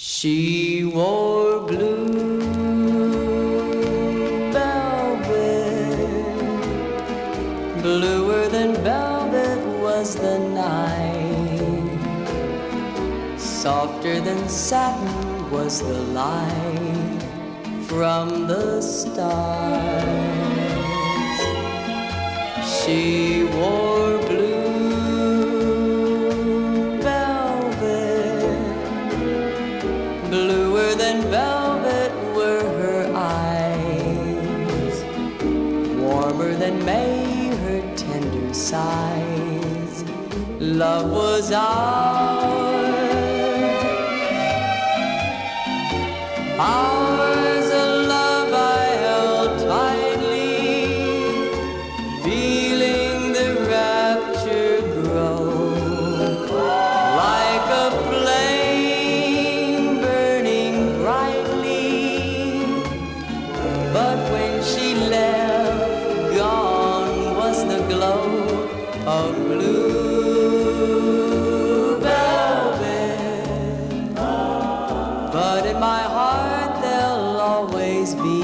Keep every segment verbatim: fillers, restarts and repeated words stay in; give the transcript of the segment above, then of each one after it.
She wore blue velvet, bluer than velvet was the night, softer than satin was the light from the stars. She wore blue velvet, bluer than velvet were her eyes, warmer than May her tender sighs. Love was ours, ours a love I held tightly, feeling the rapture grow like a flame burning brightly. But when she left, gone was the glow of blue velvet. But in my heart there'll always be,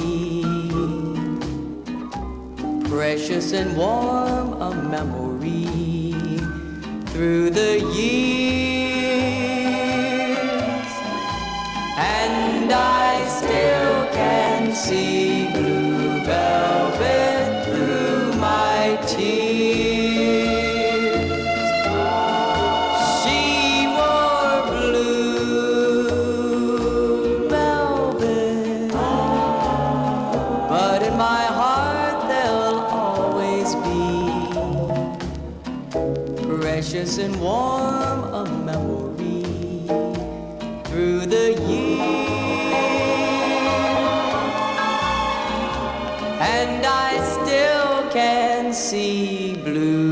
precious and warm a memory through the years. And I still can see blue velvet through my tears. She wore blue velvet, but in my heart there'll always be, precious and warm a memory through the years. And I still can see blue